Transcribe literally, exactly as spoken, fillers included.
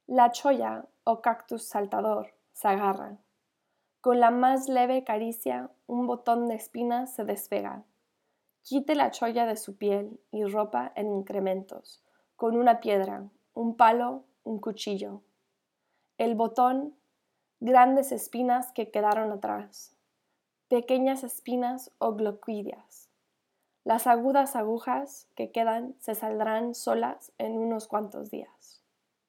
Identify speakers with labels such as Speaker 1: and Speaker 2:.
Speaker 1: La cholla o cactus saltador se agarra. Con la más leve caricia, un botón de espinas se despega. Quite la cholla de su piel y ropa en incrementos, con una piedra, un palo, un cuchillo. El botón, grandes espinas que quedaron atrás, pequeñas espinas o gloquidias. Las agudas agujas que quedan se saldrán solas en unos cuantos días.